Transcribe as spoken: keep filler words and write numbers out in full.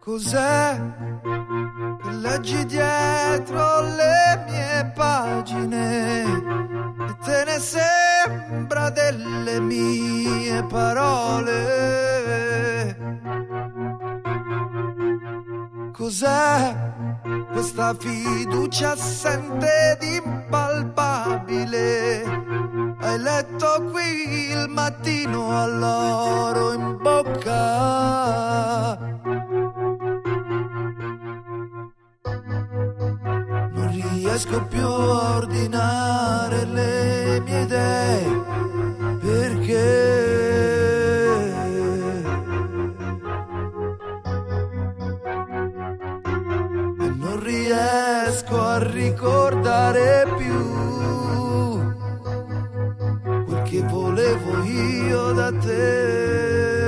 Cos'è che leggi dietro le mie pagine e te ne sembra delle mie parole? Cos'è questa fiducia assente ed impalpabile? Hai letto qui il mattino all'oro in bocca. Non riesco più a ordinare le mie idee, perché e non riesco a ricordare più quel che volevo io da te.